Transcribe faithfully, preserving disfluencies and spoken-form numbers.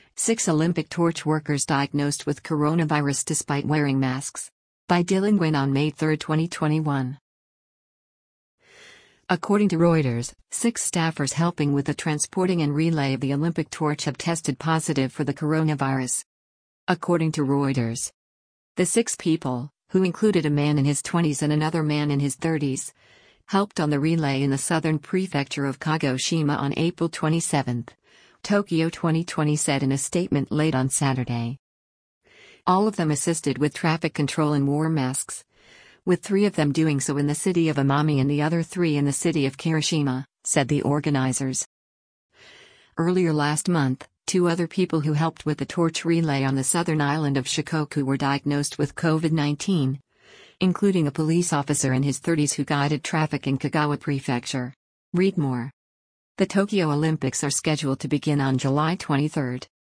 Six Olympic torch workers diagnosed with coronavirus despite wearing masks. By Dylan Nguyen on May third, twenty twenty-one. According to Reuters, six staffers helping with the transporting and relay of the Olympic torch have tested positive for the coronavirus. According to Reuters, the six people, who included a man in his twenties and another man in his thirties, helped on the relay in the southern prefecture of Kagoshima on April twenty-seventh, Tokyo twenty twenty said in a statement late on Saturday. All of them assisted with traffic control and wore masks, with three of them doing so in the city of Amami and the other three in the city of Kirishima, said the organizers. Earlier last month, two other people who helped with the torch relay on the southern island of Shikoku were diagnosed with COVID nineteen, including a police officer in his thirties who guided traffic in Kagawa Prefecture. Read more. The Tokyo Olympics are scheduled to begin on July twenty-third.